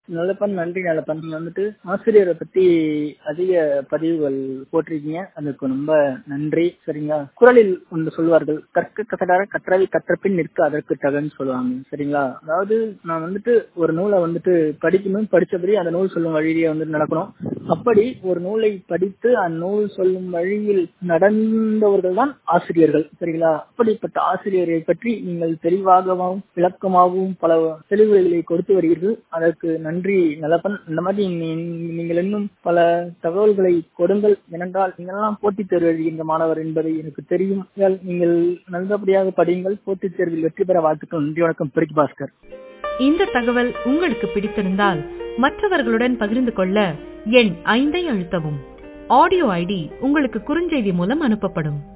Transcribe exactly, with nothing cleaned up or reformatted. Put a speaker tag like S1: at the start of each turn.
S1: நல்லப்பன் நன்றி நல்லப்பன். நீங்க வந்துட்டு ஆசிரியரை பத்தி அதிக பதிவுகள் போட்டிருக்கீங்க, அதுக்கு ரொம்ப நன்றி. சரிங்களா? குறளில் ஒன்று சொல்வார்கள், கற்க கசடர கற்றவை கற்றபின் நிற்க அதற்கு தகன்னு சொல்லுவாங்க. சரிங்களா? அதாவது நான் வந்துட்டு ஒரு நூலை வந்துட்டு படிக்கணும், படிச்சபடி அந்த நூல் சொல்லும் வழியிலேயே வந்துட்டு நடக்கணும். அப்படி ஒரு நூலை படித்து அந்நூல் சொல்லும் வழியில் நடந்தவர்கள் தான் ஆசிரியர்கள். சரிங்களா? அப்படிப்பட்ட ஆசிரியரை பற்றி நீங்கள் தெளிவாகவும் விளக்கமாகவும் பல தெளிவுகளை கொடுத்து வருகிறீர்கள். அதற்கு நன்றி நல்லப்பன். இந்த மாதிரி நீங்கள் இன்னும் பல தகவல்களை கொடுங்கள். ஏனென்றால் நீங்களெல்லாம் போட்டித் தேர்வு எழுதுகின்ற மாணவர் என்பதை எனக்கு தெரியும். நீங்கள் நல்லபடியாக படியுங்கள். போட்டித் தேர்வில் வெற்றி பெற வாழ்த்துக்கள். நன்றி, வணக்கம். பிரிக் பாஸ்கர்.
S2: இந்த தகவல் உங்களுக்கு பிடித்திருந்தால் மற்றவர்களுடன் பகிர்ந்து கொள்ள எண் ஐந்தை அழுத்தவும். ஆடியோ ஐடி உங்களுக்கு குறுஞ்செய்தி மூலம் அனுப்பப்படும்.